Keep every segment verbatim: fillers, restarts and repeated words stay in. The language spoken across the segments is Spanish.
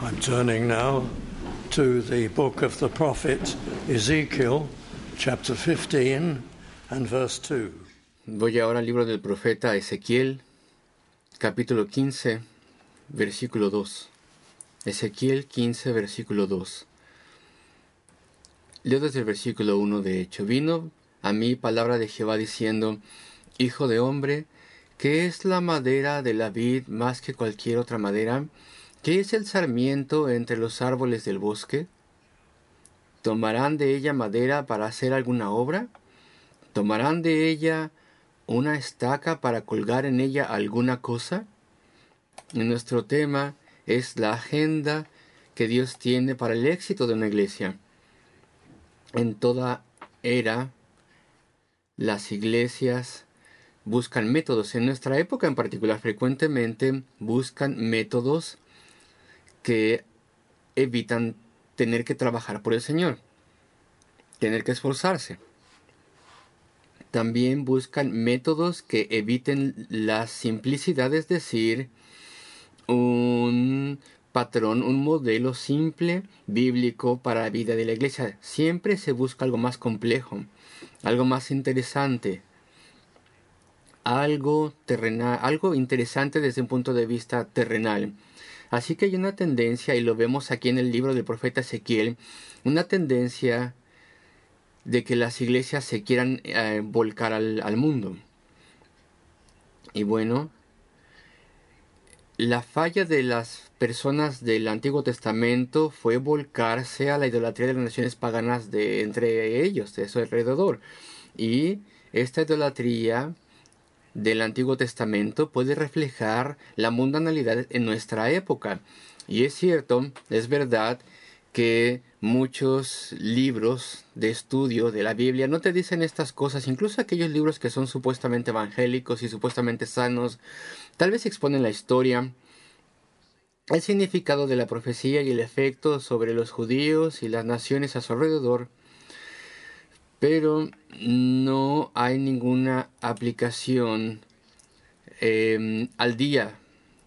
I'm turning now to the book of the prophet Ezekiel, chapter fifteen and verse two. Voy ahora al libro del profeta Ezequiel, capítulo quince, versículo dos. Ezequiel quince, versículo dos. Leo desde el versículo uno de hecho. Vino a mí palabra de Jehová diciendo: Hijo de hombre, ¿qué es la madera de la vid más que cualquier otra madera? ¿Qué es el sarmiento entre los árboles del bosque? ¿Tomarán de ella madera para hacer alguna obra? ¿Tomarán de ella una estaca para colgar en ella alguna cosa? Y nuestro tema es la agenda que Dios tiene para el éxito de una iglesia. En toda era, las iglesias buscan métodos. En nuestra época en particular, frecuentemente buscan métodos que evitan tener que trabajar por el Señor, tener que esforzarse. También buscan métodos que eviten la simplicidad, es decir, un patrón, un modelo simple, bíblico para la vida de la iglesia. Siempre se busca algo más complejo, algo más interesante, algo terrenal, algo interesante desde un punto de vista terrenal. Así que hay una tendencia, y lo vemos aquí en el libro del profeta Ezequiel, una tendencia de que las iglesias se quieran eh, volcar al, al mundo. Y bueno, la falla de las personas del Antiguo Testamento fue volcarse a la idolatría de las naciones paganas de entre ellos, de su alrededor. Y esta idolatría del Antiguo Testamento puede reflejar la mundanalidad en nuestra época. Y es cierto, es verdad que muchos libros de estudio de la Biblia no te dicen estas cosas, incluso aquellos libros que son supuestamente evangélicos y supuestamente sanos, tal vez exponen la historia, el significado de la profecía y el efecto sobre los judíos y las naciones a su alrededor, pero no hay ninguna aplicación eh, al día.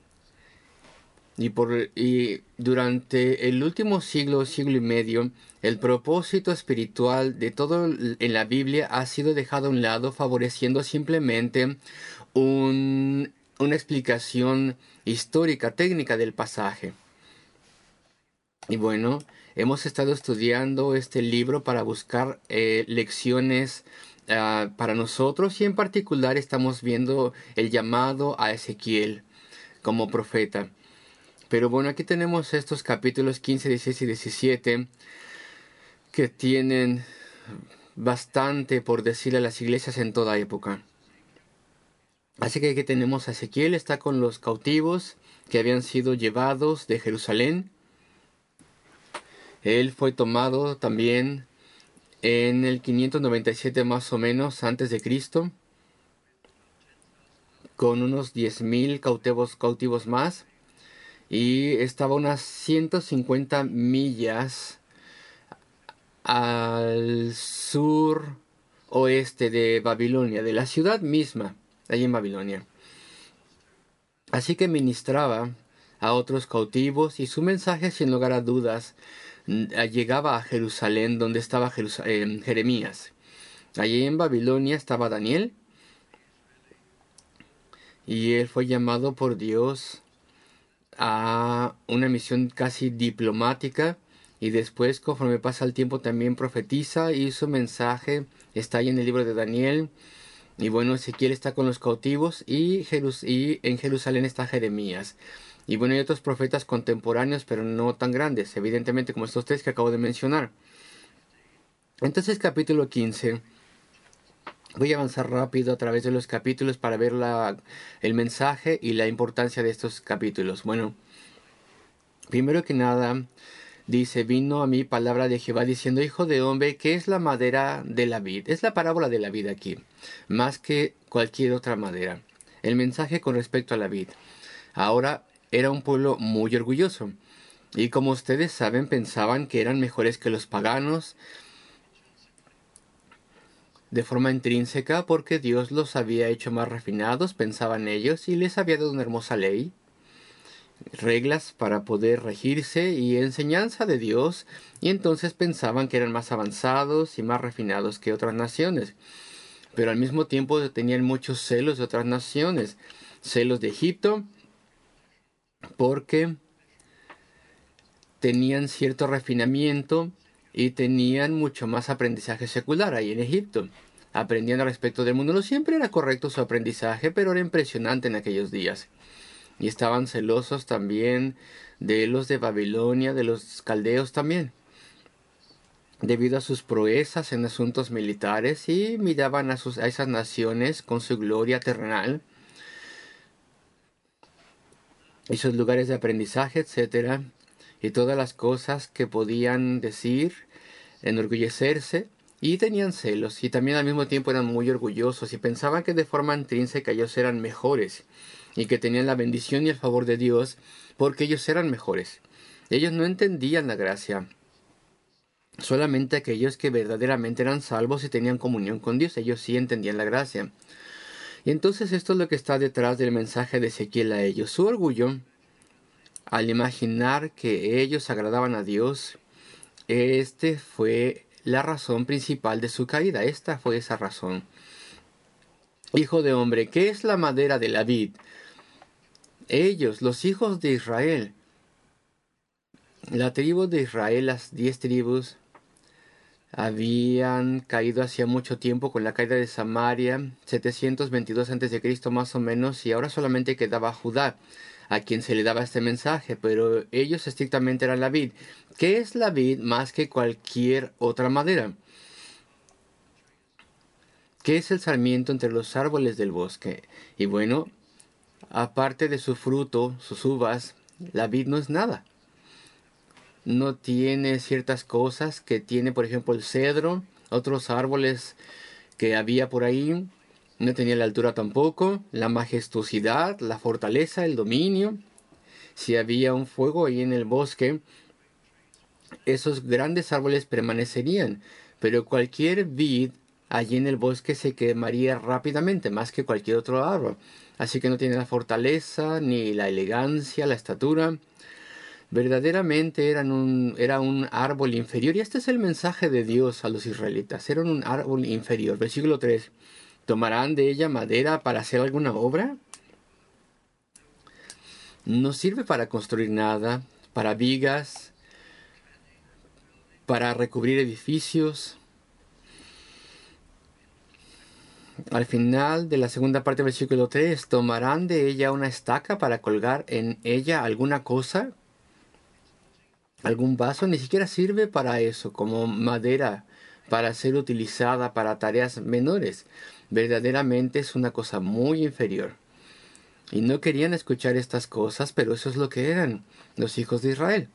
Y, por, y durante el último siglo, siglo y medio, el propósito espiritual de todo en la Biblia ha sido dejado a un lado, favoreciendo simplemente un, una explicación histórica, técnica del pasaje. Y bueno, hemos estado estudiando este libro para buscar eh, lecciones uh, para nosotros, y en particular estamos viendo el llamado a Ezequiel como profeta. Pero bueno, aquí tenemos estos capítulos quince, dieciséis y diecisiete que tienen bastante por decirle a las iglesias en toda época. Así que aquí tenemos a Ezequiel, está con los cautivos que habían sido llevados de Jerusalén. Él fue tomado también en el quinientos noventa y siete más o menos antes de Cristo, con unos diez mil cautivos, cautivos más, y estaba unas ciento cincuenta millas al sur oeste de Babilonia, de la ciudad misma, allí en Babilonia. Así que ministraba a otros cautivos, y su mensaje, sin lugar a dudas, llegaba a Jerusalén, donde estaba Jerus- eh, Jeremías. Allí en Babilonia estaba Daniel, y él fue llamado por Dios a una misión casi diplomática, y después, conforme pasa el tiempo, también profetiza, y su mensaje está ahí en el libro de Daniel. Y bueno, Ezequiel está con los cautivos, y, Jerus- y en Jerusalén está Jeremías. Y bueno, hay otros profetas contemporáneos, pero no tan grandes, evidentemente, como estos tres que acabo de mencionar. Entonces, capítulo quince. Voy a avanzar rápido a través de los capítulos para ver la, el mensaje y la importancia de estos capítulos. Bueno, primero que nada, dice: vino a mí palabra de Jehová diciendo: Hijo de hombre, ¿qué es la madera de la vid? Es la parábola de la vid aquí, más que cualquier otra madera. El mensaje con respecto a la vid. Ahora era un pueblo muy orgulloso, y como ustedes saben, pensaban que eran mejores que los paganos de forma intrínseca, porque Dios los había hecho más refinados, pensaban ellos, y les había dado una hermosa ley. reglas para poder regirse y enseñanza de Dios, y entonces pensaban que eran más avanzados y más refinados que otras naciones. Pero al mismo tiempo tenían muchos celos de otras naciones, celos de Egipto, porque tenían cierto refinamiento y tenían mucho más aprendizaje secular ahí en Egipto. Aprendían al respecto del mundo. No siempre era correcto su aprendizaje, pero era impresionante en aquellos días. Y estaban celosos también de los de Babilonia, de los caldeos también, debido a sus proezas en asuntos militares, y miraban a, sus, a esas naciones con su gloria terrenal y sus lugares de aprendizaje, etcétera, y todas las cosas que podían decir, enorgullecerse, y tenían celos, y también al mismo tiempo eran muy orgullosos y pensaban que de forma intrínseca ellos eran mejores y que tenían la bendición y el favor de Dios porque ellos eran mejores. Ellos no entendían la gracia. Solamente aquellos que verdaderamente eran salvos y tenían comunión con Dios, ellos sí entendían la gracia. Y entonces esto es lo que está detrás del mensaje de Ezequiel a ellos. Su orgullo, al imaginar que ellos agradaban a Dios, este fue la razón principal de su caída. Esta fue esa razón. Hijo de hombre, ¿qué es la madera de la vid? Ellos, los hijos de Israel, la tribu de Israel, las diez tribus, habían caído hacía mucho tiempo con la caída de Samaria, setecientos veintidós antes de Cristo más o menos, y ahora solamente quedaba Judá, a quien se le daba este mensaje, pero ellos estrictamente eran la vid. ¿Qué es la vid más que cualquier otra madera? ¿Qué es el sarmiento entre los árboles del bosque? Y bueno, aparte de su fruto, sus uvas, la vid no es nada. No tiene ciertas cosas que tiene, por ejemplo, el cedro, otros árboles que había por ahí. No tenía la altura tampoco, la majestuosidad, la fortaleza, el dominio. Si había un fuego ahí en el bosque, esos grandes árboles permanecerían, pero cualquier vid allí en el bosque se quemaría rápidamente, más que cualquier otro árbol. Así que no tiene la fortaleza, ni la elegancia, la estatura. Verdaderamente eran un, era un árbol inferior. Y este es el mensaje de Dios a los israelitas. Eran un árbol inferior. Versículo tres. ¿Tomarán de ella madera para hacer alguna obra? No sirve para construir nada, para vigas, para recubrir edificios. Al final de la segunda parte del versículo tres, ¿tomarán de ella una estaca para colgar en ella alguna cosa? ¿Algún vaso? Ni siquiera sirve para eso, como madera, para ser utilizada para tareas menores. Verdaderamente es una cosa muy inferior. Y no querían escuchar estas cosas, pero eso es lo que eran los hijos de Israel.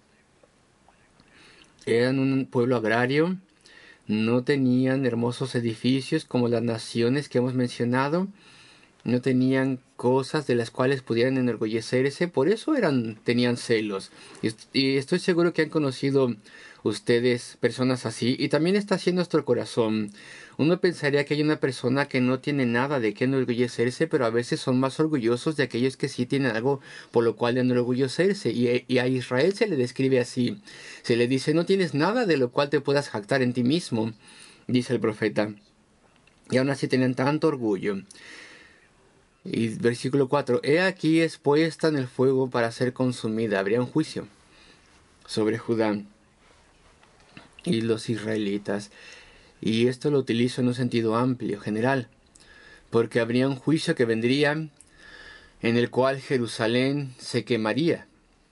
Eran un pueblo agrario, no tenían hermosos edificios como las naciones que hemos mencionado, no tenían cosas de las cuales pudieran enorgullecerse, por eso eran, tenían celos. Y, y estoy seguro que han conocido ustedes personas así, y también está así en nuestro corazón. Uno pensaría que hay una persona que no tiene nada de qué enorgullecerse, pero a veces son más orgullosos de aquellos que sí tienen algo por lo cual enorgullecerse. Y, y a Israel se le describe así. Se le dice, no tienes nada de lo cual te puedas jactar en ti mismo, dice el profeta. Y aún así tenían tanto orgullo. Y versículo cuatro, he aquí es puesta en el fuego para ser consumida. Habría un juicio sobre Judá y los israelitas. Y esto lo utilizo en un sentido amplio, general, porque habría un juicio que vendría en el cual Jerusalén se quemaría.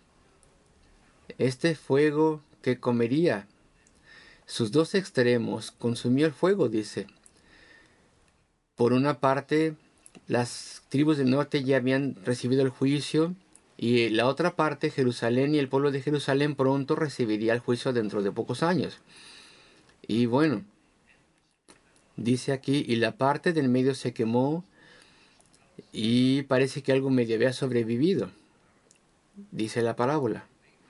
Este fuego que comería sus dos extremos consumió el fuego, dice. Por una parte, las tribus del norte ya habían recibido el juicio, y la otra parte, Jerusalén y el pueblo de Jerusalén, pronto recibiría el juicio dentro de pocos años. Y bueno, dice aquí, y la parte del medio se quemó, y parece que algo medio había sobrevivido, dice la parábola.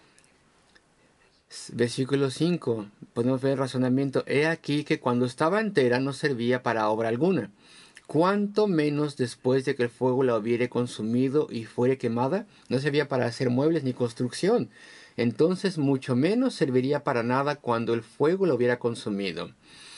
Versículo cinco, podemos ver el razonamiento. He aquí que cuando estaba entera no servía para obra alguna. cuánto menos después de que el fuego la hubiere consumido y fuere quemada. No servía para hacer muebles ni construcción. Entonces mucho menos serviría para nada cuando el fuego la hubiera consumido.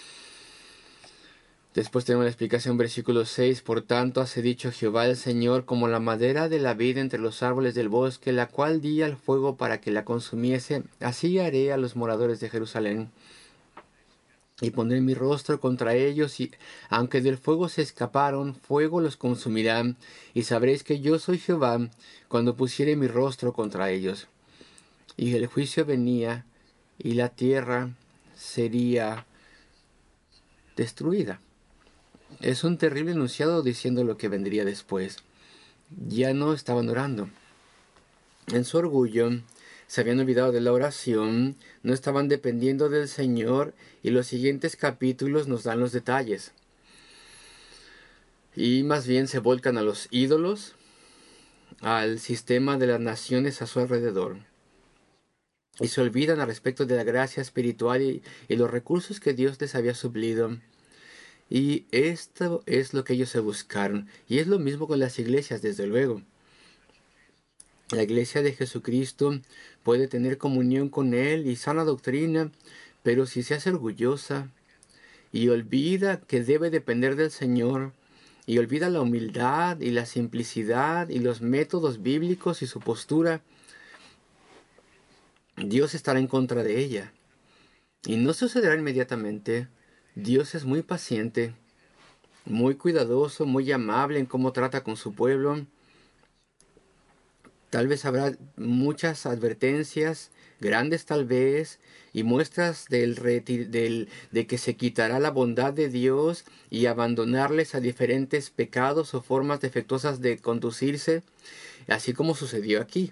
Después tenemos la explicación, versículo seis. Por tanto, hace dicho Jehová el Señor, como la madera de la vid entre los árboles del bosque, la cual di al fuego para que la consumiese, así haré a los moradores de Jerusalén. Y pondré mi rostro contra ellos, y aunque del fuego se escaparon, fuego los consumirá, y sabréis que yo soy Jehová, cuando pusiere mi rostro contra ellos. Y el juicio venía, y la tierra sería destruida. Es un terrible enunciado diciendo lo que vendría después. Ya no estaban orando. En su orgullo, se habían olvidado de la oración, no estaban dependiendo del Señor, y los siguientes capítulos nos dan los detalles. Y más bien se volcan a los ídolos, al sistema de las naciones a su alrededor. Y se olvidan al respecto de la gracia espiritual y, y los recursos que Dios les había suplido. Y esto es lo que ellos se buscaron. Y es lo mismo con las iglesias, desde luego. La iglesia de Jesucristo puede tener comunión con Él y sana doctrina, pero si se hace orgullosa y olvida que debe depender del Señor, y olvida la humildad y la simplicidad y los métodos bíblicos y su postura, Dios estará en contra de ella. Y no sucederá inmediatamente. Dios es muy paciente, muy cuidadoso, muy amable en cómo trata con su pueblo. Tal vez habrá muchas advertencias, grandes tal vez, y muestras del, del, de que se quitará la bondad de Dios y abandonarles a diferentes pecados o formas defectuosas de conducirse, así como sucedió aquí.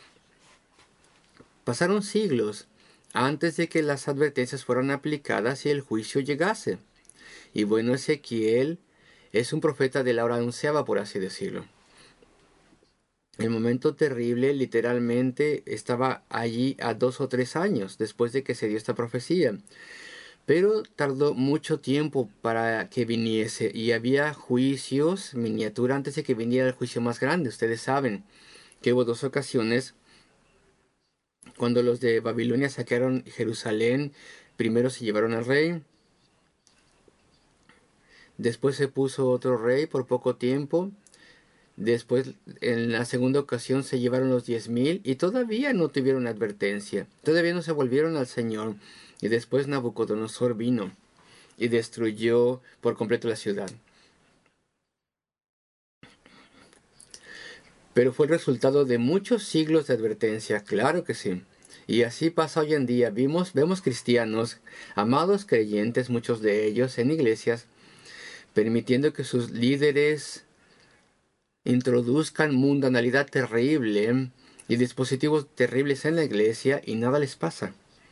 Pasaron siglos antes de que las advertencias fueran aplicadas y el juicio llegase. Y bueno, Ezequiel es un profeta de la hora onceava, por así decirlo. El momento terrible literalmente estaba allí a dos o tres años después de que se dio esta profecía. Pero tardó mucho tiempo para que viniese y había juicios miniatura antes de que viniera el juicio más grande. Ustedes saben que hubo dos ocasiones cuando los de Babilonia saquearon Jerusalén. Primero se llevaron al rey. Después se puso otro rey por poco tiempo. Después, en la segunda ocasión, se llevaron los diez mil y todavía no tuvieron advertencia. Todavía no se volvieron al Señor. Y después Nabucodonosor vino y destruyó por completo la ciudad. Pero fue el resultado de muchos siglos de advertencia, claro que sí. Y así pasa hoy en día. Vimos, vemos cristianos, amados creyentes, muchos de ellos, en iglesias, permitiendo que sus líderes introduzcan mundanalidad terrible y dispositivos terribles en la iglesia y nada les pasa.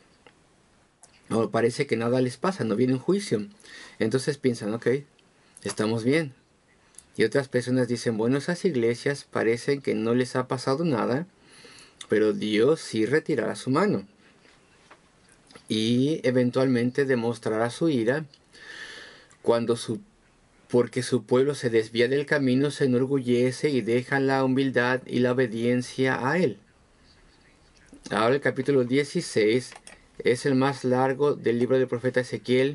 O parece que nada les pasa, no viene un juicio. Entonces piensan, ok, estamos bien. Y otras personas dicen, bueno, esas iglesias parecen que no les ha pasado nada, pero Dios sí retirará su mano. Y eventualmente demostrará su ira cuando su porque su pueblo se desvía del camino, se enorgullece y deja la humildad y la obediencia a él. Ahora el capítulo dieciséis es el más largo del libro del profeta Ezequiel.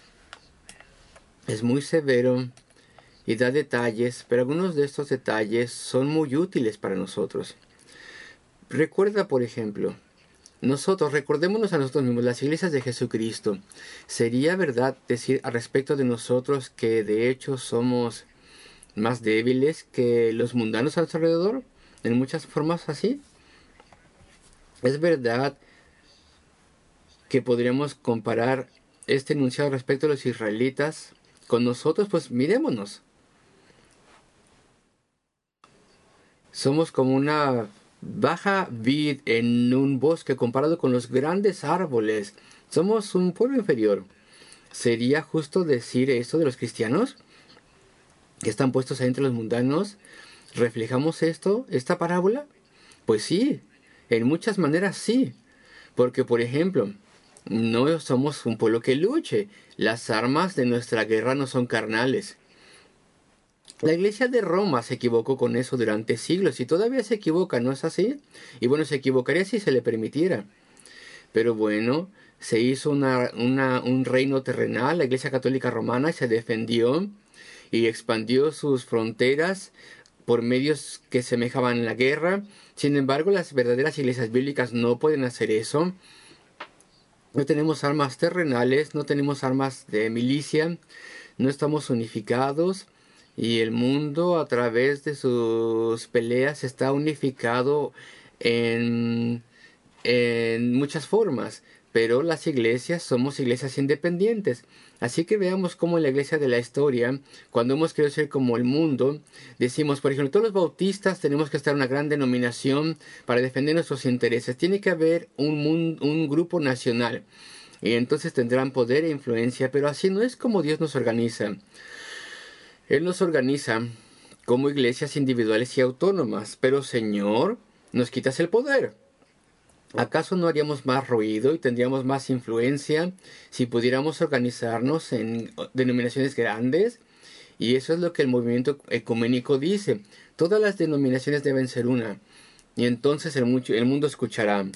Es muy severo y da detalles, pero algunos de estos detalles son muy útiles para nosotros. Recuerda, por ejemplo, nosotros, recordémonos a nosotros mismos, las iglesias de Jesucristo. ¿Sería verdad decir al respecto de nosotros que de hecho somos más débiles que los mundanos a nuestro alrededor? En muchas formas así. ¿Es verdad que podríamos comparar este enunciado respecto a los israelitas con nosotros? Pues mirémonos. Somos como una baja vid en un bosque comparado con los grandes árboles. Somos un pueblo inferior. ¿Sería justo decir esto de los cristianos? ¿Que están puestos ahí entre los mundanos? ¿Reflejamos esto, esta parábola? Pues sí, en muchas maneras sí. Porque, por ejemplo, no somos un pueblo que luche. Las armas de nuestra guerra no son carnales. La iglesia de Roma se equivocó con eso durante siglos y todavía se equivoca, ¿no es así? Y bueno, se equivocaría si se le permitiera. Pero bueno, se hizo una, una, un reino terrenal, la iglesia católica romana se defendió y expandió sus fronteras por medios que semejaban la guerra. Sin embargo, las verdaderas iglesias bíblicas no pueden hacer eso. No tenemos armas terrenales, no tenemos armas de milicia, no estamos unificados y el mundo a través de sus peleas está unificado en, en muchas formas, pero las iglesias somos iglesias independientes. Así que veamos cómo en la iglesia de la historia, cuando hemos querido ser como el mundo, decimos, por ejemplo, todos los bautistas tenemos que estar en una gran denominación para defender nuestros intereses. Tiene que haber un, mun- un grupo nacional. Y entonces tendrán poder e influencia, pero así no es como Dios nos organiza. Él nos organiza como iglesias individuales y autónomas, pero Señor, nos quitas el poder. ¿Acaso no haríamos más ruido y tendríamos más influencia si pudiéramos organizarnos en denominaciones grandes? Y eso es lo que el movimiento ecuménico dice. Todas las denominaciones deben ser una. Y entonces el, mucho, el mundo escuchará.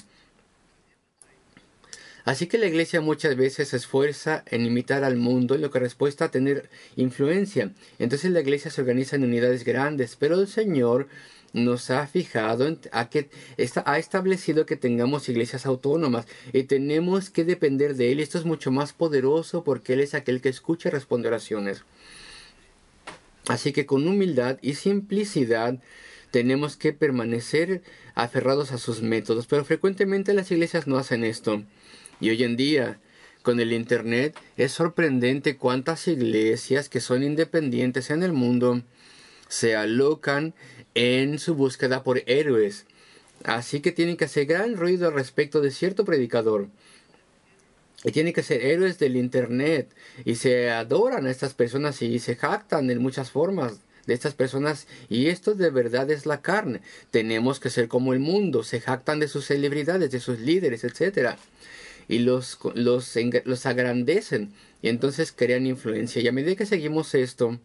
Así que la iglesia muchas veces se esfuerza en imitar al mundo en lo que respuesta a tener influencia. Entonces la iglesia se organiza en unidades grandes, pero el Señor nos ha fijado en, a que está, ha establecido que tengamos iglesias autónomas y tenemos que depender de Él. Esto es mucho más poderoso porque Él es aquel que escucha y responde oraciones. Así que con humildad y simplicidad tenemos que permanecer aferrados a sus métodos, pero frecuentemente las iglesias no hacen esto. Y hoy en día, con el Internet, es sorprendente cuántas iglesias que son independientes en el mundo se alocan en su búsqueda por héroes. Así que tienen que hacer gran ruido al respecto de cierto predicador. Y tienen que ser héroes del Internet. Y se adoran a estas personas y se jactan en muchas formas de estas personas. Y esto de verdad es la carne. Tenemos que ser como el mundo. Se jactan de sus celebridades, de sus líderes, etcétera. Y los, los, los agrandecen. Y entonces crean influencia. Y a medida que seguimos esto,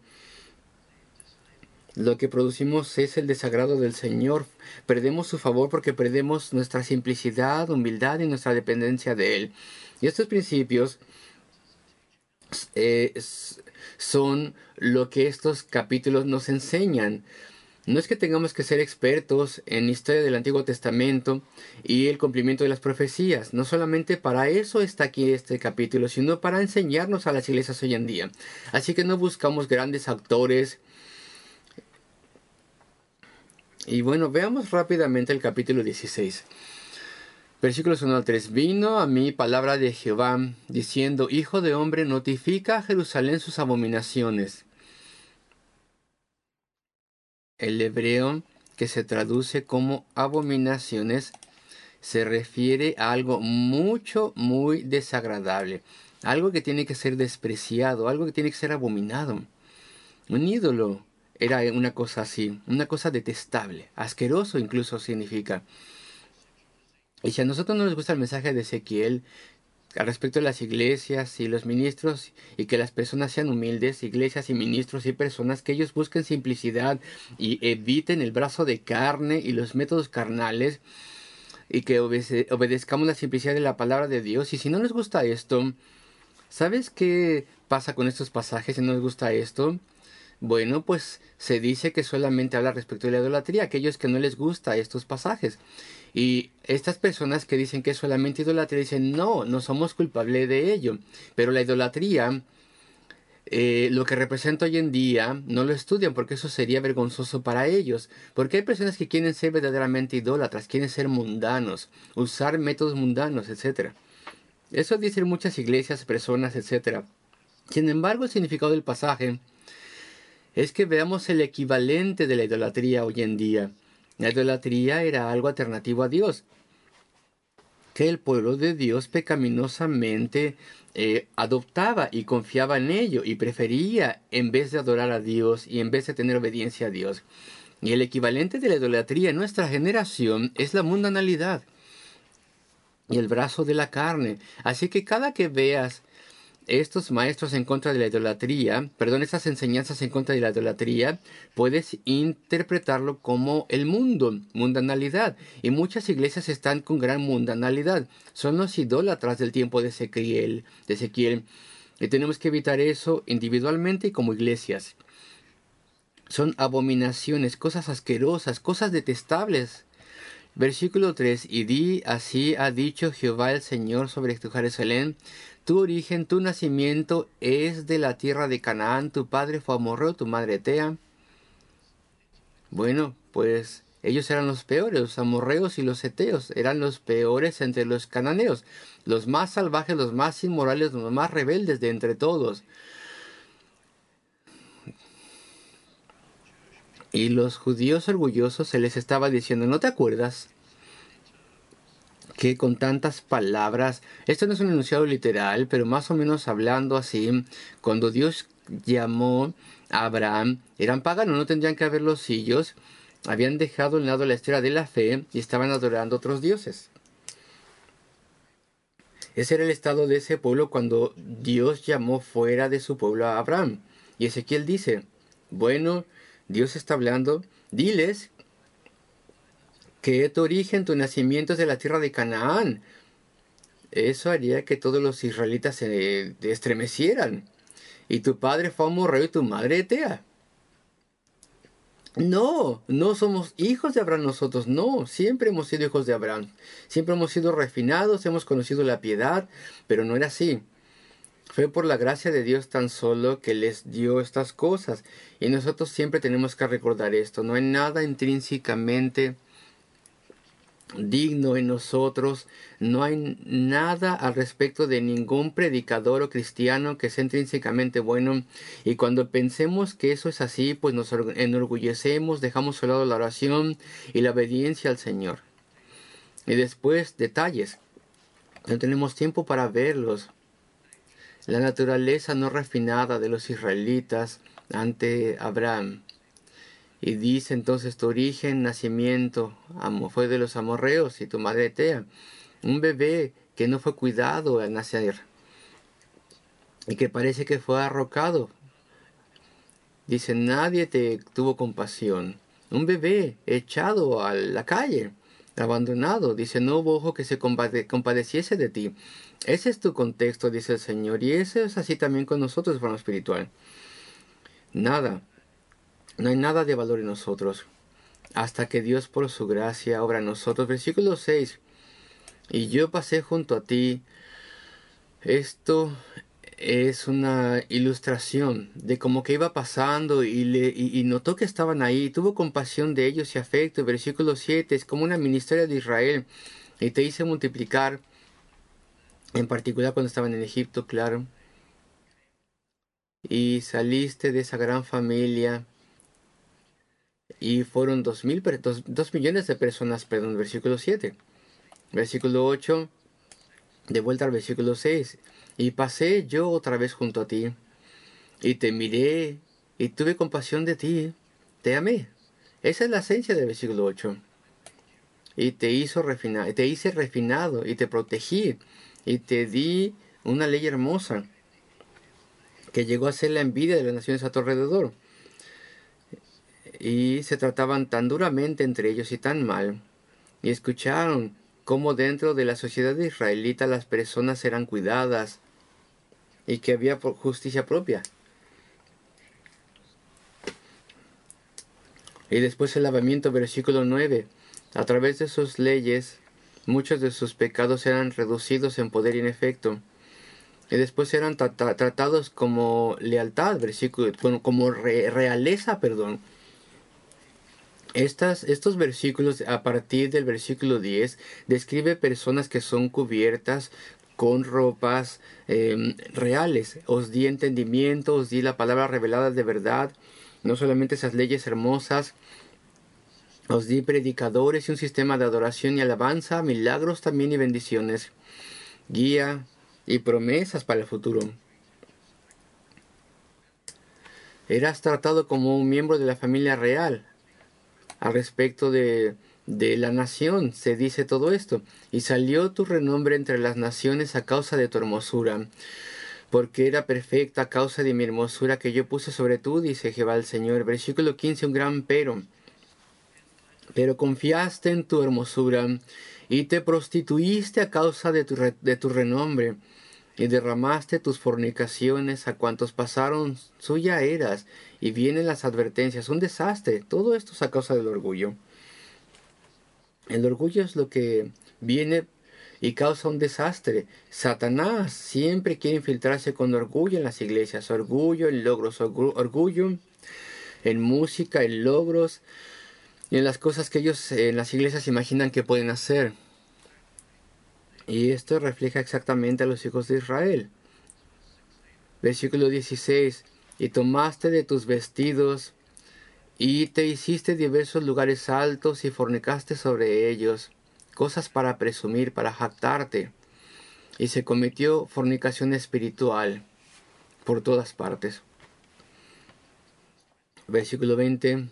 lo que producimos es el desagrado del Señor. Perdemos su favor porque perdemos nuestra simplicidad, humildad y nuestra dependencia de Él. Y estos principios eh, son lo que estos capítulos nos enseñan. No es que tengamos que ser expertos en historia del Antiguo Testamento y el cumplimiento de las profecías. No solamente para eso está aquí este capítulo, sino para enseñarnos a las iglesias hoy en día. Así que no buscamos grandes autores. Y bueno, veamos rápidamente el capítulo dieciséis. Versículos uno al tres. Vino a mí palabra de Jehová, diciendo, Hijo de hombre, notifica a Jerusalén sus abominaciones. El hebreo, que se traduce como abominaciones, se refiere a algo mucho, muy desagradable. Algo que tiene que ser despreciado, algo que tiene que ser abominado. Un ídolo era una cosa así, una cosa detestable, asqueroso incluso significa. Y si a nosotros no nos gusta el mensaje de Ezequiel al respecto de las iglesias y los ministros y que las personas sean humildes, iglesias y ministros y personas, que ellos busquen simplicidad y eviten el brazo de carne y los métodos carnales y que obede- obedezcamos la simplicidad de la palabra de Dios. Y si no les gusta esto, ¿sabes qué pasa con estos pasajes si no les gusta esto? Bueno, pues se dice que solamente habla respecto de la idolatría, aquellos que no les gusta estos pasajes. Y estas personas que dicen que es solamente idolatría dicen, no, no somos culpables de ello. Pero la idolatría, eh, lo que representa hoy en día, no lo estudian porque eso sería vergonzoso para ellos. Porque hay personas que quieren ser verdaderamente idólatras, quieren ser mundanos, usar métodos mundanos, etcétera. Eso dicen muchas iglesias, personas, etcétera. Sin embargo, el significado del pasaje es que veamos el equivalente de la idolatría hoy en día. La idolatría era algo alternativo a Dios, que el pueblo de Dios pecaminosamente eh, adoptaba y confiaba en ello y prefería en vez de adorar a Dios y en vez de tener obediencia a Dios. Y el equivalente de la idolatría en nuestra generación es la mundanalidad y el brazo de la carne. Así que cada que veas estos maestros en contra de la idolatría, perdón, estas enseñanzas en contra de la idolatría, puedes interpretarlo como el mundo, mundanalidad. Y muchas iglesias están con gran mundanalidad. Son los idólatras del tiempo de Ezequiel, de Ezequiel. Y tenemos que evitar eso individualmente y como iglesias. Son abominaciones, cosas asquerosas, cosas detestables. Versículo tres. Y di, así ha dicho Jehová el Señor sobre tu Jerusalén: tu origen, tu nacimiento es de la tierra de Canaán, tu padre fue amorreo, tu madre Tea. Bueno, pues ellos eran los peores, los amorreos y los heteos, eran los peores entre los cananeos, los más salvajes, los más inmorales, los más rebeldes de entre todos. Y los judíos orgullosos se les estaba diciendo: ¿no te acuerdas que con tantas palabras, esto no es un enunciado literal, pero más o menos hablando así, cuando Dios llamó a Abraham, eran paganos, no tendrían que haber los ellos, habían dejado a un lado la esfera de la fe y estaban adorando otros dioses? Ese era el estado de ese pueblo cuando Dios llamó fuera de su pueblo a Abraham. Y Ezequiel dice: bueno, Dios está hablando, diles que tu origen, tu nacimiento es de la tierra de Canaán. Eso haría que todos los israelitas se estremecieran. Y tu padre fue amorreo y tu madre Etea. No, no somos hijos de Abraham nosotros, no. Siempre hemos sido hijos de Abraham. Siempre hemos sido refinados, hemos conocido la piedad, pero no era así. Fue por la gracia de Dios tan solo que les dio estas cosas. Y nosotros siempre tenemos que recordar esto. No hay nada intrínsecamente digno en nosotros, no hay nada al respecto de ningún predicador o cristiano que sea intrínsecamente bueno, y cuando pensemos que eso es así, pues nos enorgullecemos, dejamos a un lado la oración y la obediencia al Señor. Y después, detalles, no tenemos tiempo para verlos. La naturaleza no refinada de los israelitas ante Abraham. Y dice entonces: tu origen, nacimiento, fue de los amorreos y tu madre Tea. Un bebé que no fue cuidado al nacer y que parece que fue arrocado. Dice: nadie te tuvo compasión. Un bebé echado a la calle, abandonado. Dice: no hubo ojo que se compade compadeciese de ti. Ese es tu contexto, dice el Señor. Y eso es así también con nosotros de forma espiritual. Nada. No hay nada de valor en nosotros hasta que Dios por su gracia obra en nosotros. Versículo seis. Y yo pasé junto a ti. Esto es una ilustración de cómo que iba pasando y, le, y, y notó que estaban ahí. Tuvo compasión de ellos y afecto. Versículo siete. Es como una ministeria de Israel. Y te hice multiplicar. En particular cuando estaban en Egipto, claro. Y saliste de esa gran familia. Y fueron dos, mil, dos, dos millones de personas, perdón, versículo siete. Versículo ocho, de vuelta al versículo seis. Y pasé yo otra vez junto a ti, y te miré, y tuve compasión de ti, te amé. Esa es la esencia del versículo ocho. Y te, hizo refina, te hice refinado, y te protegí, y te di una ley hermosa, que llegó a ser la envidia de las naciones a tu alrededor. Y se trataban tan duramente entre ellos y tan mal, y escucharon cómo dentro de la sociedad israelita las personas eran cuidadas y que había justicia propia. Y después el lavamiento, versículo nueve. A través de sus leyes, muchos de sus pecados eran reducidos en poder y en efecto. Y después eran tra tra tratados como lealtad, versículo, como re realeza, perdón. Estas, estos versículos, a partir del versículo diez, describe personas que son cubiertas con ropas eh, reales. Os di entendimiento, os di la palabra revelada de verdad, no solamente esas leyes hermosas. Os di predicadores y un sistema de adoración y alabanza, milagros también y bendiciones, guía y promesas para el futuro. Eras tratado como un miembro de la familia real. Al respecto de, de la nación se dice todo esto. Y salió tu renombre entre las naciones a causa de tu hermosura. porque era perfecta a causa de mi hermosura que yo puse sobre tú, dice Jehová el Señor. Versículo quince, un gran pero. Pero confiaste en tu hermosura y te prostituiste a causa de tu, re, de tu renombre, y derramaste tus fornicaciones a cuantos pasaron, suya eras, y vienen las advertencias, un desastre. Todo esto es a causa del orgullo. El orgullo es lo que viene y causa un desastre. Satanás siempre quiere infiltrarse con orgullo en las iglesias, orgullo en logros, orgullo en música, en logros, y en las cosas que ellos en las iglesias imaginan que pueden hacer. Y esto refleja exactamente a los hijos de Israel. Versículo dieciséis. Y tomaste de tus vestidos, y te hiciste diversos lugares altos, y fornicaste sobre ellos, cosas para presumir, para jactarte. Y se cometió fornicación espiritual por todas partes. Versículo veinte.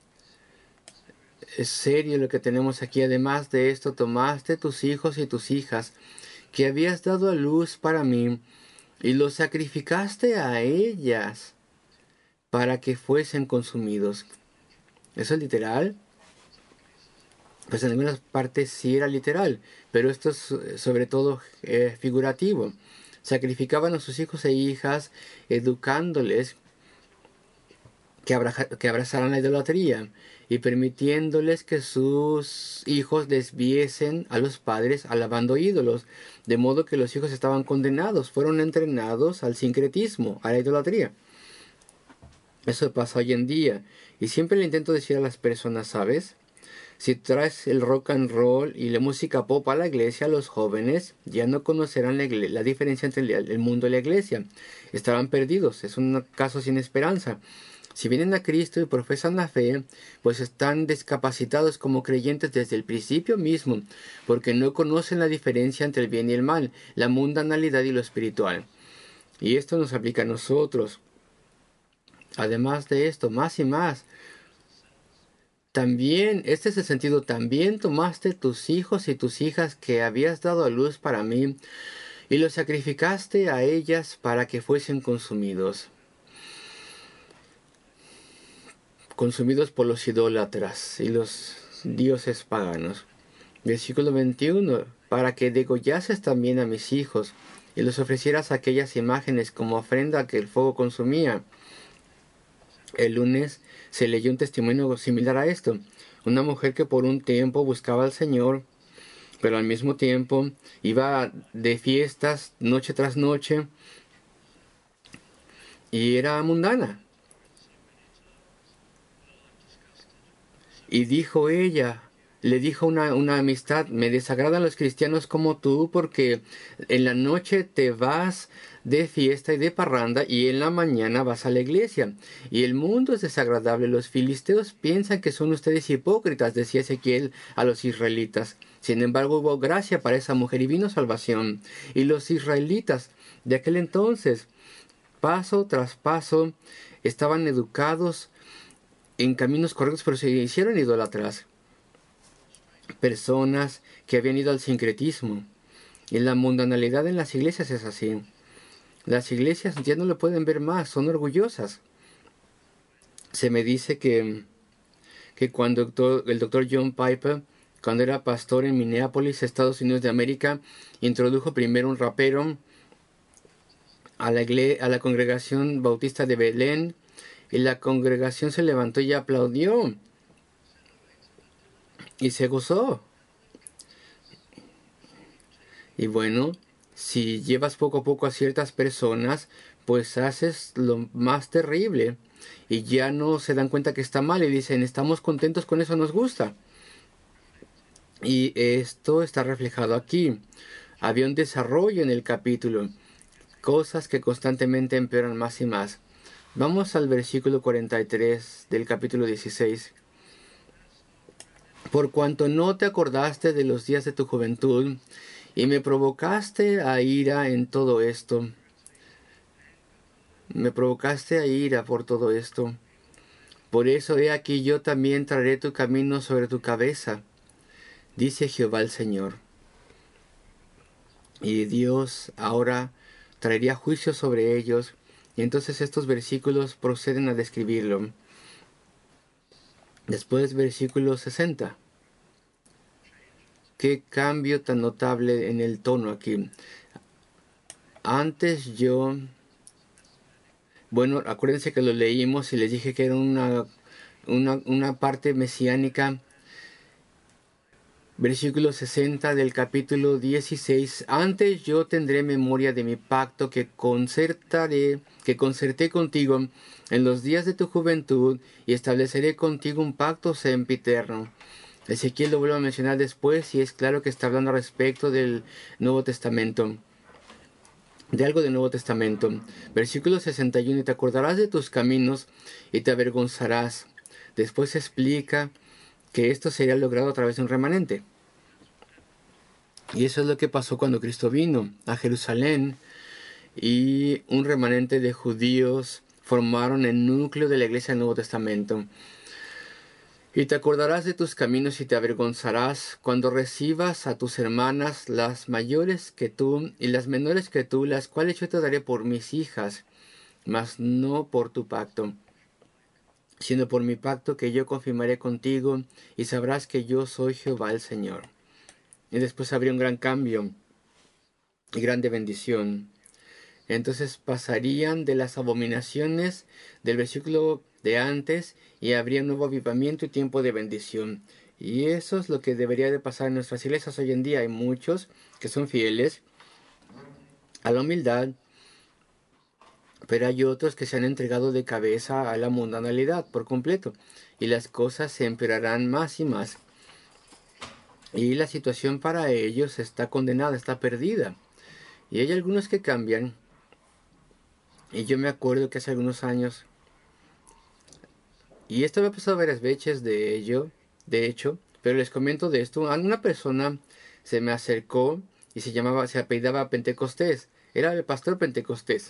Es serio lo que tenemos aquí. Además de esto, tomaste tus hijos y tus hijas, que habías dado a luz para mí, y los sacrificaste a ellas, para que fuesen consumidos. ¿Eso es literal? Pues en algunas partes sí era literal, pero esto es sobre todo eh, figurativo. Sacrificaban a sus hijos e hijas, educándoles que, abra que abrazaran la idolatría y permitiéndoles que sus hijos desviesen a los padres alabando ídolos, de modo que los hijos estaban condenados, fueron entrenados al sincretismo, a la idolatría. Eso pasa hoy en día, y siempre le intento decir a las personas, ¿sabes? Si traes el rock and roll y la música pop a la iglesia, los jóvenes ya no conocerán la, la diferencia entre el, el mundo y la iglesia. Estarán perdidos, es un caso sin esperanza. Si vienen a Cristo y profesan la fe, pues están discapacitados como creyentes desde el principio mismo, porque no conocen la diferencia entre el bien y el mal, la mundanalidad y lo espiritual. Y esto nos aplica a nosotros. Además de esto, más y más, también, este es el sentido, también tomaste tus hijos y tus hijas que habías dado a luz para mí, y los sacrificaste a ellas para que fuesen consumidos. Consumidos por los idólatras y los dioses paganos. Versículo veintiuno. Para que degollases también a mis hijos, y los ofrecieras aquellas imágenes como ofrenda que el fuego consumía. El lunes se leyó un testimonio similar a esto. Una mujer que por un tiempo buscaba al Señor, pero al mismo tiempo iba de fiestas noche tras noche y era mundana. Y dijo ella, le dijo una, una amistad, me desagradan los cristianos como tú porque en la noche te vas de fiesta y de parranda y en la mañana vas a la iglesia. Y el mundo es desagradable. Los filisteos piensan que son ustedes hipócritas, decía Ezequiel a los israelitas. Sin embargo, hubo gracia para esa mujer y vino salvación. Y los israelitas de aquel entonces, paso tras paso, estaban educados en caminos correctos, pero se hicieron idólatras. Personas que habían ido al sincretismo. Y la mundanalidad en las iglesias es así. Las iglesias ya no lo pueden ver más, son orgullosas. Se me dice que, que cuando el doctor, el doctor John Piper, cuando era pastor en Minneapolis, Estados Unidos de América, introdujo primero un rapero a la, igle, a la congregación bautista de Belén, y la congregación se levantó y aplaudió. Y se gozó. Y bueno, si llevas poco a poco a ciertas personas, pues haces lo más terrible. Y ya no se dan cuenta que está mal y dicen, estamos contentos con eso, nos gusta. Y esto está reflejado aquí. Había un desarrollo en el capítulo. Cosas que constantemente empeoran más y más. Vamos al versículo cuarenta y tres del capítulo dieciséis. Por cuanto no te acordaste de los días de tu juventud, y me provocaste a ira en todo esto. Me provocaste a ira por todo esto. Por eso he aquí yo también traeré tu camino sobre tu cabeza, dice Jehová el Señor. Y Dios ahora traería juicio sobre ellos. Y entonces estos versículos proceden a describirlo. Después, versículo sesenta. Qué cambio tan notable en el tono aquí. Antes yo... Bueno, acuérdense que lo leímos y les dije que era una, una, una parte mesiánica. Versículo sesenta del capítulo dieciséis. Antes yo tendré memoria de mi pacto que concertaré, que concerté contigo en los días de tu juventud, y estableceré contigo un pacto sempiterno. Ezequiel lo vuelve a mencionar después y es claro que está hablando respecto del Nuevo Testamento, de algo del Nuevo Testamento. Versículo sesenta y uno. Y te acordarás de tus caminos y te avergonzarás. Después explica que esto sería logrado a través de un remanente. Y eso es lo que pasó cuando Cristo vino a Jerusalén y un remanente de judíos formaron el núcleo de la iglesia del Nuevo Testamento. Y te acordarás de tus caminos y te avergonzarás cuando recibas a tus hermanas, las mayores que tú y las menores que tú, las cuales yo te daré por mis hijas, mas no por tu pacto, sino por mi pacto que yo confirmaré contigo, y sabrás que yo soy Jehová el Señor. Y después habría un gran cambio y grande bendición. Entonces pasarían de las abominaciones del versículo de antes y habría un nuevo avivamiento y tiempo de bendición. Y eso es lo que debería de pasar en nuestras iglesias hoy en día. Hay muchos que son fieles a la humildad, pero hay otros que se han entregado de cabeza a la mundanalidad por completo. Y las cosas se empeorarán más y más. Y la situación para ellos está condenada, está perdida. Y hay algunos que cambian. Y yo me acuerdo que hace algunos años, y esto me ha pasado varias veces de ello, de hecho, pero les comento de esto. Una persona se me acercó y se llamaba, se apellidaba Pentecostés. Era el pastor Pentecostés.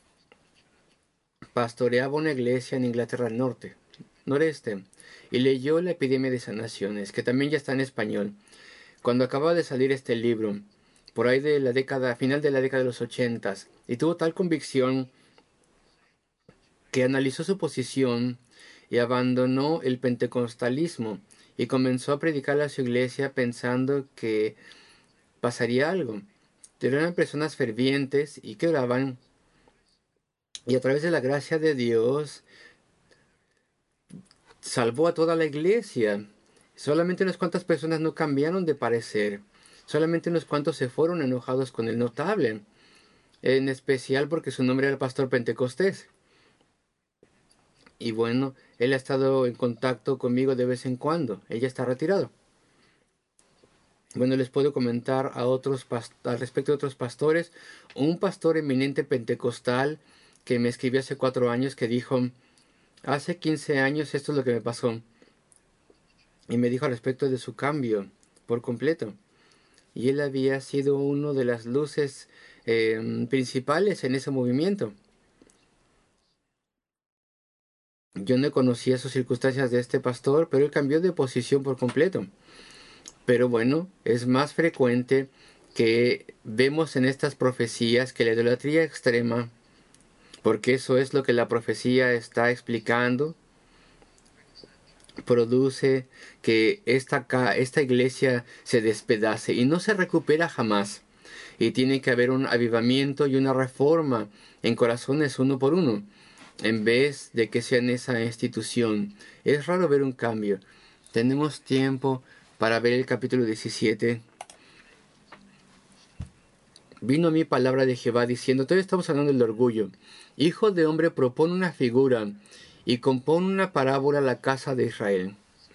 Pastoreaba una iglesia en Inglaterra del Norte, noreste, y leyó La epidemia de sanaciones, que también ya está en español. Cuando acababa de salir este libro, por ahí de la década, final de la década de los ochentas, y tuvo tal convicción que analizó su posición y abandonó el pentecostalismo y comenzó a predicar a su iglesia pensando que pasaría algo. Pero eran personas fervientes y que oraban, y a través de la gracia de Dios salvó a toda la iglesia. Solamente unas cuantas personas no cambiaron de parecer. Solamente unos cuantos se fueron enojados con el notable, en especial porque su nombre era el pastor Pentecostés. Y bueno, él ha estado en contacto conmigo de vez en cuando. Ella está retirado. Bueno, les puedo comentar a otros al respecto de otros pastores. Un pastor eminente pentecostal que me escribió hace cuatro años que dijo, hace quince años esto es lo que me pasó. Y me dijo al respecto de su cambio por completo. Y él había sido uno de las luces eh, principales en ese movimiento. Yo no conocía sus circunstancias de este pastor, pero él cambió de posición por completo. Pero bueno, es más frecuente que vemos en estas profecías que la idolatría extrema, porque eso es lo que la profecía está explicando, produce que esta, esta iglesia se despedace y no se recupera jamás. Y tiene que haber un avivamiento y una reforma en corazones uno por uno, en vez de que sea en esa institución. Es raro ver un cambio. Tenemos tiempo para ver el capítulo diecisiete. Vino a mí palabra de Jehová diciendo, todavía estamos hablando del orgullo. Hijo de hombre, propone una figura y compone una parábola a la casa de Israel.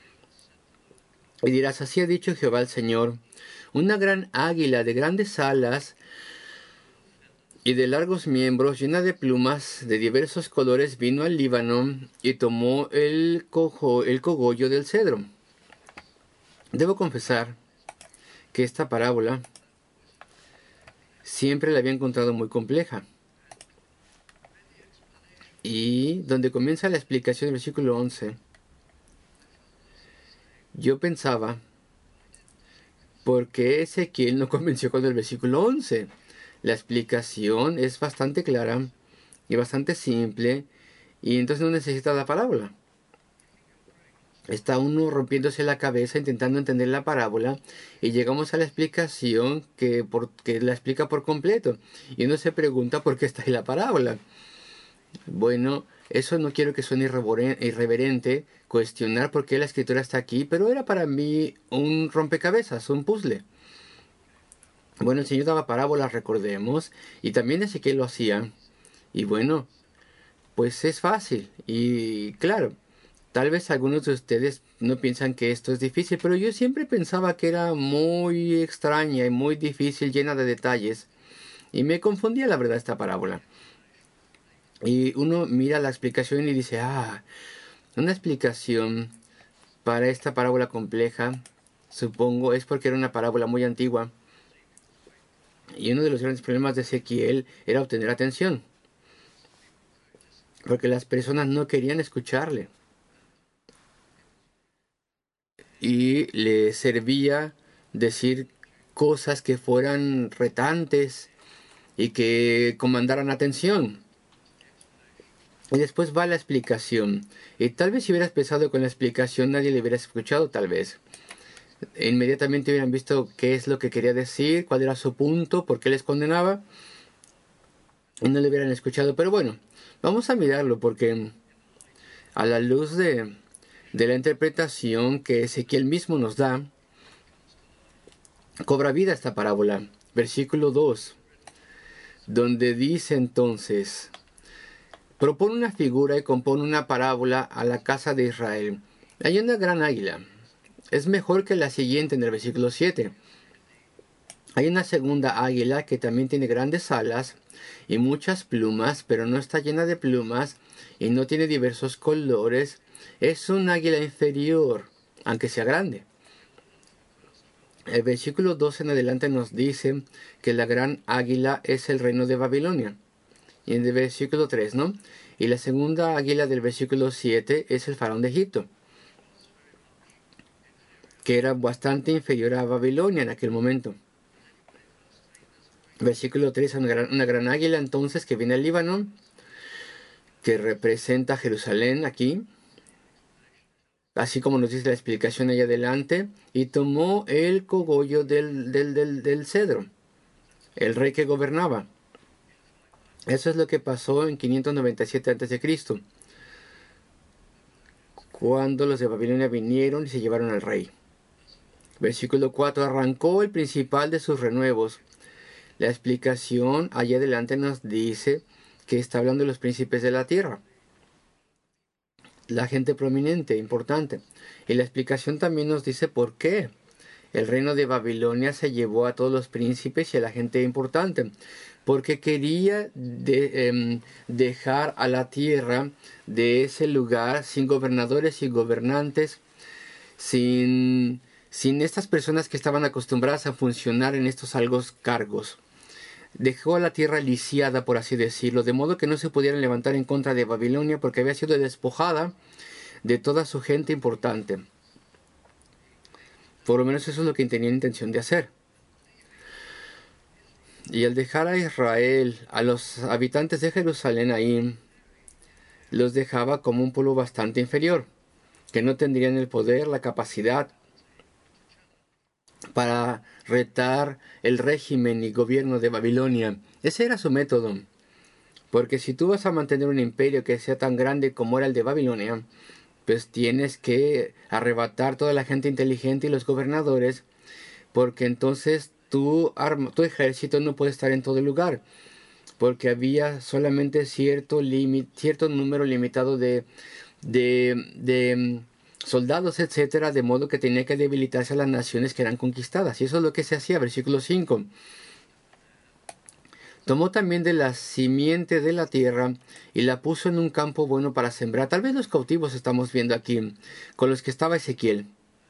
Y dirás, así ha dicho Jehová el Señor, una gran águila de grandes alas y de largos miembros, llena de plumas de diversos colores, vino al Líbano y tomó el, cojo, el cogollo del cedro. Debo confesar que esta parábola siempre la había encontrado muy compleja. Y donde comienza la explicación del versículo once, yo pensaba, ¿por qué Ezequiel no convenció con el versículo once? La explicación es bastante clara y bastante simple, y entonces no necesita la parábola. Está uno rompiéndose la cabeza intentando entender la parábola y llegamos a la explicación que, por, que la explica por completo. Y uno se pregunta por qué está ahí la parábola. Bueno, eso no quiero que suene irreverente cuestionar por qué la escritura está aquí, pero era para mí un rompecabezas, un puzzle. Bueno, el Señor daba parábolas, recordemos, y también Ezequiel lo hacía. Y bueno, pues es fácil. Y claro, tal vez algunos de ustedes no piensan que esto es difícil, pero yo siempre pensaba que era muy extraña y muy difícil, llena de detalles. Y me confundía la verdad esta parábola. Y uno mira la explicación y dice, ah, una explicación para esta parábola compleja, supongo, es porque era una parábola muy antigua. Y uno de los grandes problemas de Ezequiel era obtener atención, porque las personas no querían escucharle. Y le servía decir cosas que fueran retantes y que comandaran atención. Y después va la explicación. Y tal vez si hubieras empezado con la explicación nadie le hubiera escuchado, tal vez. Inmediatamente hubieran visto qué es lo que quería decir, cuál era su punto, por qué les condenaba, y no le hubieran escuchado. Pero bueno, vamos a mirarlo porque a la luz de, de la interpretación que Ezequiel mismo nos da, cobra vida esta parábola. Versículo dos, donde dice entonces, propone una figura y compone una parábola a la casa de Israel. Hay una gran águila. Es mejor que la siguiente en el versículo siete. Hay una segunda águila que también tiene grandes alas y muchas plumas, pero no está llena de plumas y no tiene diversos colores. Es un águila inferior, aunque sea grande. El versículo dos en adelante nos dice que la gran águila es el reino de Babilonia. Y en el versículo tres, ¿no? Y la segunda águila del versículo siete es el faraón de Egipto, que era bastante inferior a Babilonia en aquel momento. Versículo tres, una gran, una gran águila entonces que viene al Líbano, que representa Jerusalén aquí, así como nos dice la explicación allá adelante, y tomó el cogollo del, del, del, del cedro, el rey que gobernaba. Eso es lo que pasó en quinientos noventa y siete antes de Cristo, cuando los de Babilonia vinieron y se llevaron al rey. Versículo cuatro, arrancó el principal de sus renuevos. La explicación allá adelante nos dice que está hablando de los príncipes de la tierra, la gente prominente, importante. Y la explicación también nos dice por qué el reino de Babilonia se llevó a todos los príncipes y a la gente importante. Porque quería de, eh, dejar a la tierra de ese lugar sin gobernadores y gobernantes, sin, sin estas personas que estaban acostumbradas a funcionar en estos altos cargos. Dejó a la tierra lisiada, por así decirlo, de modo que no se pudieran levantar en contra de Babilonia porque había sido despojada de toda su gente importante. Por lo menos eso es lo que tenía intención de hacer. Y al dejar a Israel, a los habitantes de Jerusalén ahí, los dejaba como un pueblo bastante inferior, que no tendrían el poder, la capacidad para retar el régimen y gobierno de Babilonia. Ese era su método. Porque si tú vas a mantener un imperio que sea tan grande como era el de Babilonia, pues tienes que arrebatar toda la gente inteligente y los gobernadores, porque entonces tu, arma, tu ejército no puede estar en todo el lugar, porque había solamente cierto, limit, cierto número limitado de, de, de soldados, etcétera, de modo que tenía que debilitarse a las naciones que eran conquistadas. Y eso es lo que se hacía, versículo cinco. Tomó también de la simiente de la tierra y la puso en un campo bueno para sembrar. Tal vez los cautivos estamos viendo aquí, con los que estaba Ezequiel.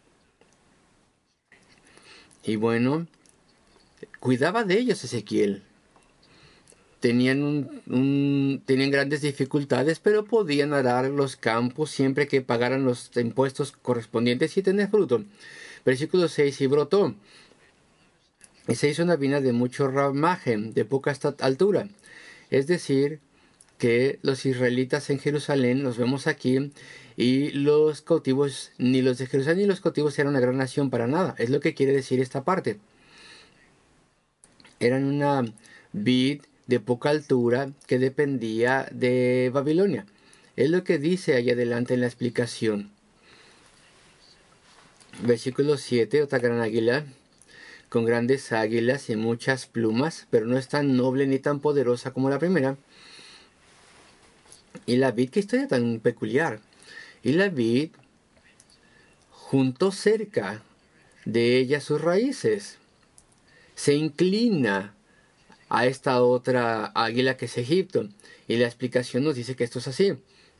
Y bueno, cuidaba de ellos Ezequiel. Tenían, un, un, tenían grandes dificultades, pero podían arar los campos siempre que pagaran los impuestos correspondientes y tener fruto. Versículo seis, y brotó. Y se hizo una mina de mucho ramaje, de poca altura. Es decir, que los israelitas en Jerusalén, los vemos aquí, y los cautivos, ni los de Jerusalén ni los cautivos eran una gran nación para nada. Es lo que quiere decir esta parte. Eran una vid de poca altura que dependía de Babilonia. Es lo que dice ahí adelante en la explicación. Versículo siete, otra gran águila, con grandes águilas y muchas plumas, pero no es tan noble ni tan poderosa como la primera. Y la vid, qué historia tan peculiar. Y la vid juntó cerca de ella sus raíces. Se inclina a esta otra águila que es Egipto. Y la explicación nos dice que esto es así.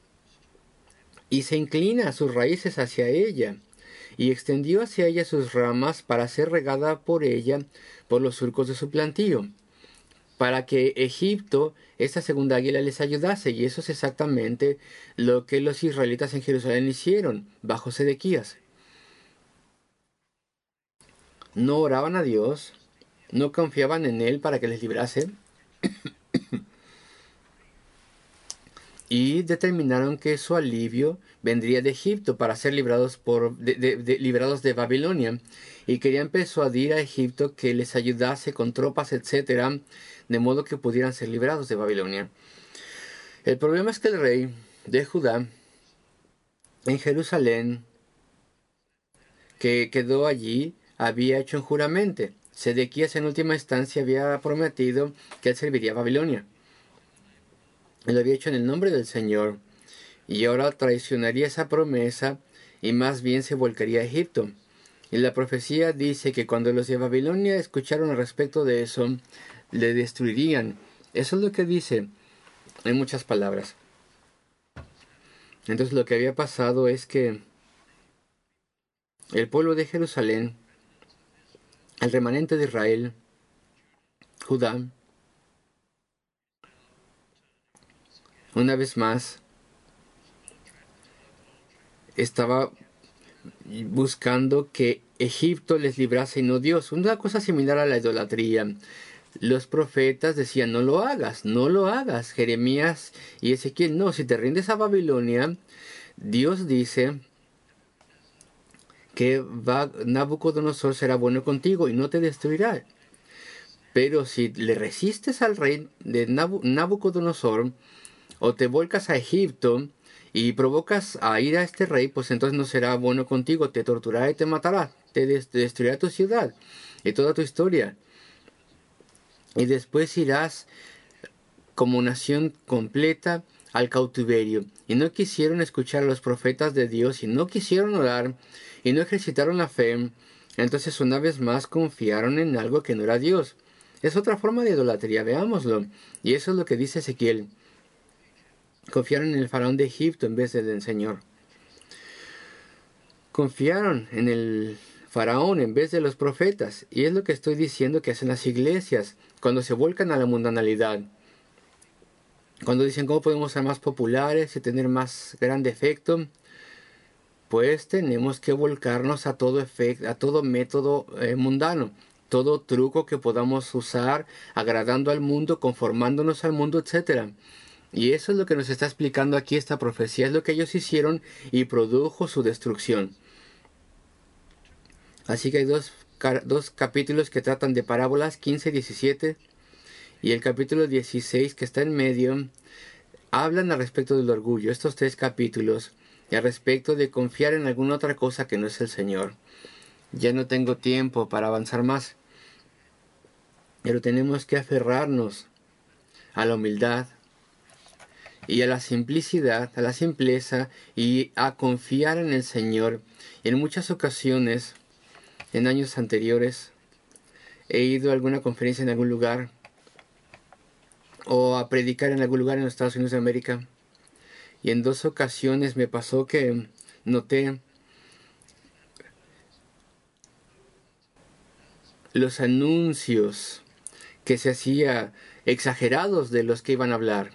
Y se inclina a sus raíces hacia ella. Y extendió hacia ella sus ramas para ser regada por ella por los surcos de su plantío, para que Egipto, esta segunda águila, les ayudase. Y eso es exactamente lo que los israelitas en Jerusalén hicieron bajo Sedequías. No oraban a Dios, no confiaban en Él para que les librase, y determinaron que su alivio vendría de Egipto para ser librados, por, de, de, de, librados de Babilonia, y querían persuadir a Egipto que les ayudase con tropas, etcétera, de modo que pudieran ser librados de Babilonia. El problema es que el rey de Judá, en Jerusalén, que quedó allí, había hecho un juramento. Sedequías en última instancia había prometido que él serviría a Babilonia. Él lo había hecho en el nombre del Señor, y ahora traicionaría esa promesa y más bien se volcaría a Egipto. Y la profecía dice que cuando los de Babilonia escucharon al respecto de eso, le destruirían. Eso es lo que dice en muchas palabras. Entonces lo que había pasado es que el pueblo de Jerusalén, el remanente de Israel, Judá, una vez más, estaba buscando que Egipto les librase y no Dios. Una cosa similar a la idolatría. Los profetas decían, no lo hagas, no lo hagas. Jeremías y Ezequiel, no, si te rindes a Babilonia, Dios dice que va, Nabucodonosor será bueno contigo y no te destruirá. Pero si le resistes al rey de Nabu, Nabucodonosor, o te volcas a Egipto y provocas a ir a este rey, pues entonces no será bueno contigo, te torturará y te matará, te, des te destruirá tu ciudad y toda tu historia. Y después irás como nación completa al cautiverio. Y no quisieron escuchar a los profetas de Dios, y no quisieron orar, y no ejercitaron la fe. Entonces una vez más confiaron en algo que no era Dios. Es otra forma de idolatría, veámoslo. Y eso es lo que dice Ezequiel. Confiaron en el faraón de Egipto en vez del Señor. Confiaron en el faraón en vez de los profetas. Y es lo que estoy diciendo que hacen las iglesias cuando se vuelcan a la mundanalidad. Cuando dicen cómo podemos ser más populares y tener más grande efecto, pues tenemos que volcarnos a todo efecto, a todo método eh, mundano, todo truco que podamos usar, agradando al mundo, conformándonos al mundo, etcétera. Y eso es lo que nos está explicando aquí esta profecía, es lo que ellos hicieron y produjo su destrucción. Así que hay dos, dos capítulos que tratan de parábolas, quince y diecisiete, y el capítulo dieciséis que está en medio, hablan al respecto del orgullo, estos tres capítulos, y al respecto de confiar en alguna otra cosa que no es el Señor. Ya no tengo tiempo para avanzar más, pero tenemos que aferrarnos a la humildad, y a la simplicidad, a la simpleza y a confiar en el Señor. En muchas ocasiones, en años anteriores, he ido a alguna conferencia en algún lugar o a predicar en algún lugar en los Estados Unidos de América. Y en dos ocasiones me pasó que noté los anuncios que se hacía exagerados de los que iban a hablar.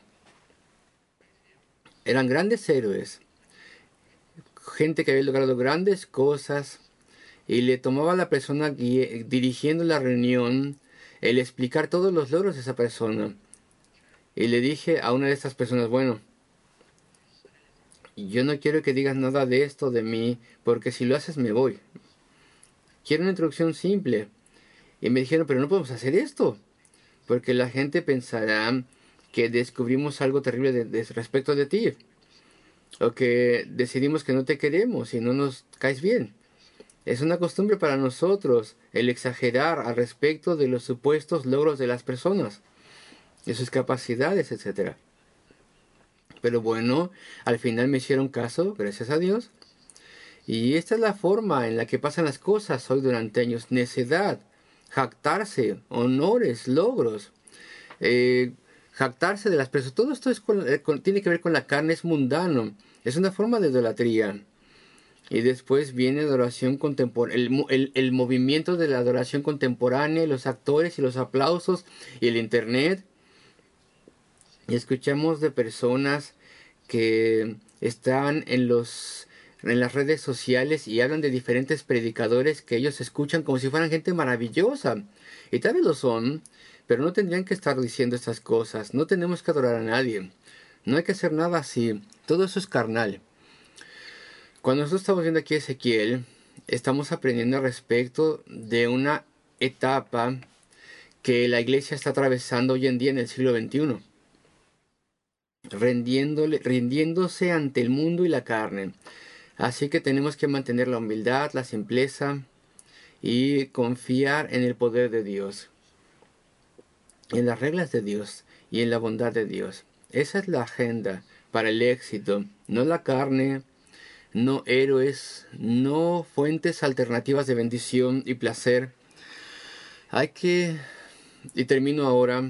Eran grandes héroes, gente que había logrado grandes cosas y le tomaba a la persona guie- dirigiendo la reunión el explicar todos los logros de esa persona. Y le dije a una de estas personas, bueno, yo no quiero que digas nada de esto de mí, porque si lo haces me voy. Quiero una introducción simple. Y me dijeron, pero no podemos hacer esto, porque la gente pensará que descubrimos algo terrible de, de- respecto de ti, o que decidimos que no te queremos y no nos caes bien. Es una costumbre para nosotros el exagerar al respecto de los supuestos logros de las personas, de sus capacidades, etcétera. Pero bueno, al final me hicieron caso, gracias a Dios. Y esta es la forma en la que pasan las cosas hoy durante años. Necedad, jactarse, honores, logros, eh, jactarse de las personas. Todo esto es con- eh, con- tiene que ver con la carne, es mundano. Es una forma de idolatría. Y después viene la adoración contemporánea, el, mo- el- el movimiento de la adoración contemporánea, y los actores y los aplausos y el internet. Y escuchamos de personas que están en los en las redes sociales y hablan de diferentes predicadores que ellos escuchan como si fueran gente maravillosa. Y tal vez lo son, pero no tendrían que estar diciendo estas cosas. No tenemos que adorar a nadie. No hay que hacer nada así. Todo eso es carnal. Cuando nosotros estamos viendo aquí a Ezequiel, estamos aprendiendo al respecto de una etapa que la iglesia está atravesando hoy en día en el siglo veintiuno, rendiéndole, rindiéndose ante el mundo y la carne. Así que tenemos que mantener la humildad, la simpleza y confiar en el poder de Dios, en las reglas de Dios y en la bondad de Dios. Esa es la agenda para el éxito, no la carne, no héroes, no fuentes alternativas de bendición y placer. Hay que, y termino ahora,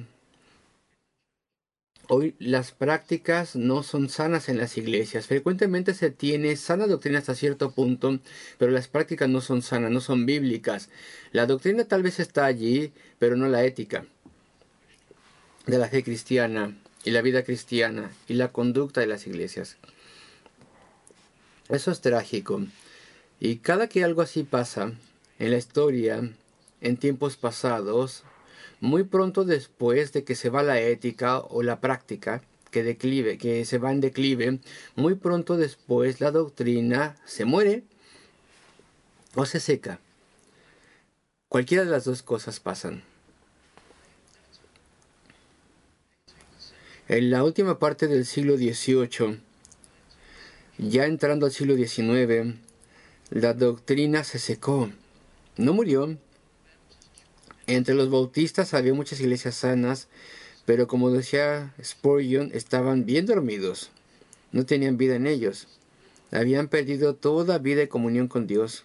hoy las prácticas no son sanas en las iglesias. Frecuentemente se tiene sana doctrina hasta cierto punto, pero las prácticas no son sanas, no son bíblicas. La doctrina tal vez está allí, pero no la ética de la fe cristiana y la vida cristiana y la conducta de las iglesias. Eso es trágico. Y cada que algo así pasa en la historia, en tiempos pasados, muy pronto después de que se va la ética o la práctica, que declive, que se va en declive, muy pronto después la doctrina se muere o se seca. Cualquiera de las dos cosas pasan. En la última parte del siglo dieciocho, ya entrando al siglo diecinueve, la doctrina se secó. No murió. Entre los bautistas había muchas iglesias sanas, pero como decía Spurgeon, estaban bien dormidos. No tenían vida en ellos. Habían perdido toda vida y comunión con Dios,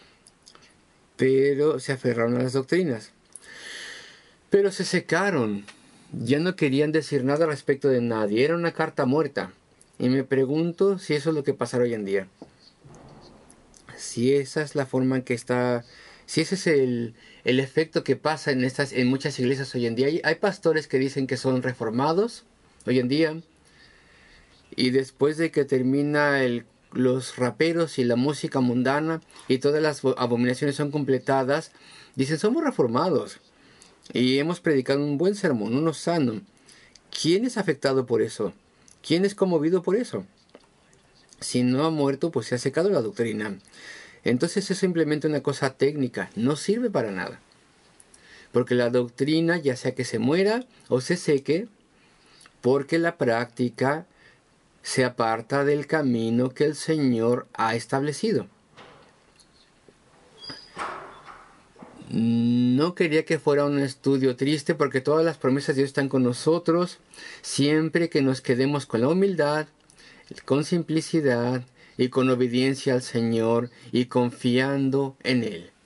pero se aferraron a las doctrinas. Pero se secaron. Ya no querían decir nada respecto de nadie. Era una carta muerta. Y me pregunto si eso es lo que pasa hoy en día. Si esa es la forma en que está, si ese es el, el efecto que pasa en estas, en muchas iglesias hoy en día. Hay, hay pastores que dicen que son reformados hoy en día, y después de que termina el, los raperos y la música mundana y todas las abominaciones son completadas, dicen somos reformados y hemos predicado un buen sermón, uno sano. ¿Quién es afectado por eso? ¿Quién es conmovido por eso? Si no ha muerto, pues se ha secado la doctrina. Entonces es simplemente una cosa técnica, no sirve para nada. Porque la doctrina, ya sea que se muera o se seque, porque la práctica se aparta del camino que el Señor ha establecido. No quería que fuera un estudio triste porque todas las promesas de Dios están con nosotros siempre que nos quedemos con la humildad, con simplicidad y con obediencia al Señor y confiando en Él.